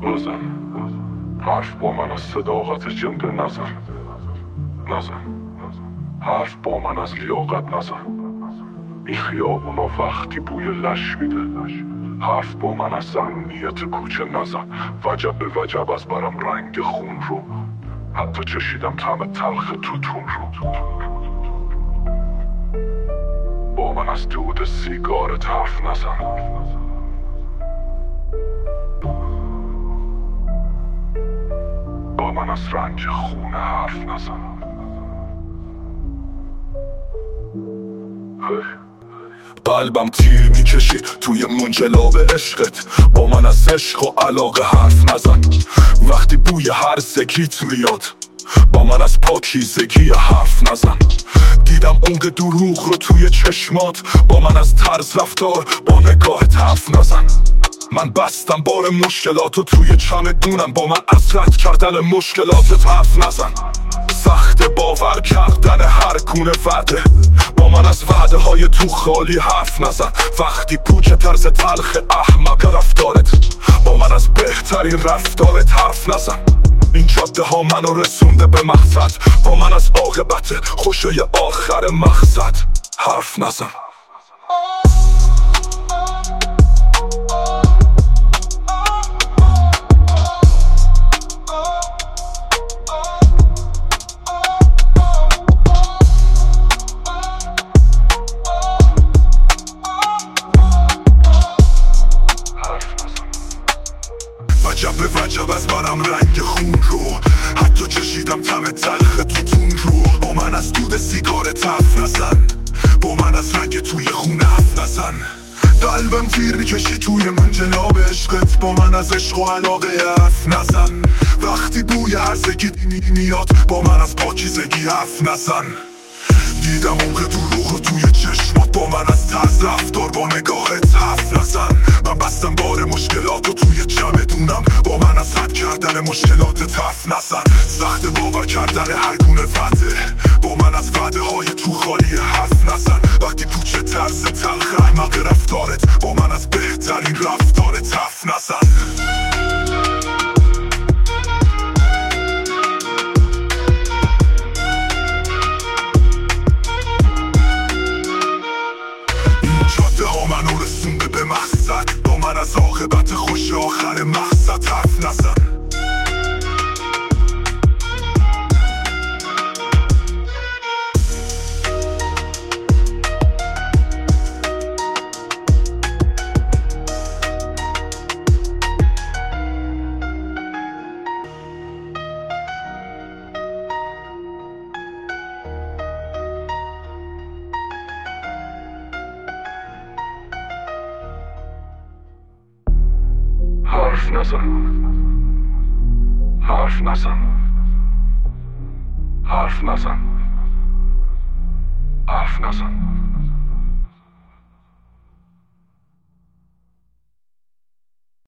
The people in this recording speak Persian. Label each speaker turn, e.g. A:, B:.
A: بزن حرف با من از صداقت جنده نزن حرف با من از لیاقت نزن. این خیابونا وقتی بوی لش میده، حرف با من از امنیت کوچه نزن. وجب به وجب از برم رنگ خون رو، حتی چشیدم طعم تلخ توتون رو. با من از دود سیگارت حرف نزن. با من از رنج خونه حرف نزن. قلبم تیر میکشی توی منجلاب عشقت. با من از عشق و علاقه حرف نزن. وقتی بوی هر زگیت میاد، با من از پاکیزگی حرف نزن. دیدم عمق دروغ رو توی چشمات، با من از طرز رفتار با نگاهت حرف نزن. من بستم بار مشکلاتو توی چمدونم، با من از رد کردن مشکلاتت حرف نزن. سخت باور کردن هر گونه وعده، با من از وعده های تو خالی حرف نزن. وقتی پوچه طرز تلخ احمق رفتارت، با من از بهترین رفتارت حرف نزن. این جاده ها منو رسونده به مقصد، با من از عاقبت خوشه آخر مقصد حرف نزن. وجب به وجب از برم رنگ خون رو، حتی چشیدم طعم تلخ توتون رو. با من از دود سیگارت حرف نزن. با من از رنگ توی خونه حرف نزن. قلبم تیر میکشی توی منجلاب عشقت. با من از عشق و علاقه حرف نزن. وقتی بوی هر زگیت میاد، با من از پاکیزگی حرف نزن. دیدم عمق دروغ رو توی چشمات، با من از طرز رفتار با نگاهت حرف نزن. من بستم بار مشکلات رو توی چمدونم، با من از رد کردن مشکلاتت حرف نزن. سخت باور کردن هر گونه وعده، با من از وعده های تو خالی حرف نزن. وقتی پوچه طرز تلخ احمق رفتارت، با من از بهترین رفتارت حرف نزن. منو رسونده به مقصد، با من از عاقبت خوش آخر مقصد حرف نزن. حرف نزن. حرف نزن. حرف نزن. حرف نزن.